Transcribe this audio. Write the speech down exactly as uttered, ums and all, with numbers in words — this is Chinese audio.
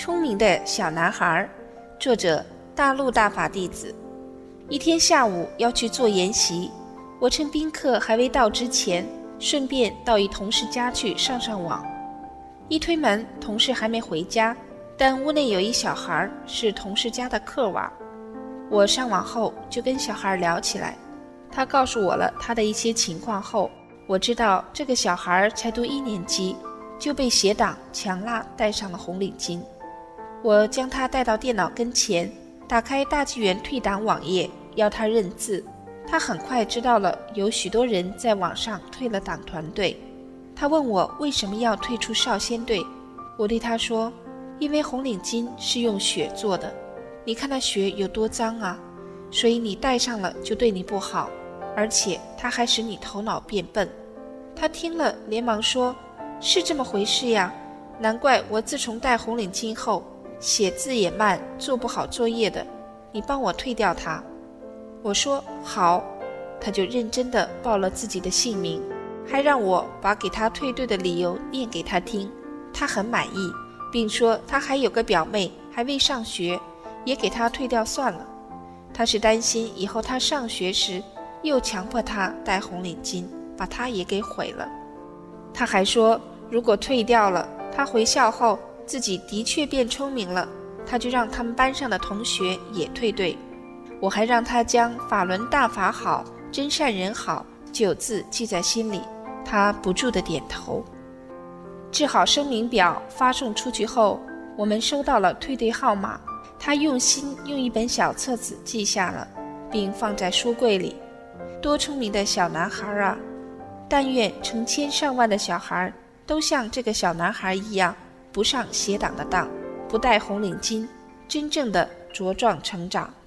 聪明的小男孩，作者大陆大法弟子。一天下午要去做研习，我趁宾客还未到之前，顺便到一同事家去上上网。一推门，同事还没回家，但屋内有一小孩，是同事家的客娃。我上网后就跟小孩聊起来，他告诉我了他的一些情况后，我知道这个小孩才读一年级，就被邪党强拉戴上了红领巾。我将他带到电脑跟前，打开大纪元退党网页，要他认字。他很快知道了有许多人在网上退了党团队。他问我为什么要退出少先队，我对他说，因为红领巾是用血做的，你看那血有多脏啊，所以你戴上了就对你不好，而且它还使你头脑变笨。他听了连忙说，是这么回事呀，难怪我自从戴红领巾后写字也慢，做不好作业的，你帮我退掉它。我说好，他就认真地报了自己的姓名，还让我把给他退队的理由念给他听。他很满意，并说他还有个表妹还未上学，也给他退掉算了。他是担心以后他上学时又强迫他戴红领巾，把他也给毁了。他还说如果退掉了，他回校后自己的确变聪明了，他就让他们班上的同学也退队。我还让他将法轮大法好，真善人好九字记在心里，他不住地点头。制好声明表发送出去后，我们收到了退队号码，他用心用一本小册子记下了，并放在书柜里。多聪明的小男孩啊！但愿成千上万的小孩都像这个小男孩一样，不上邪党的当，不戴红领巾，真正的茁壮成长。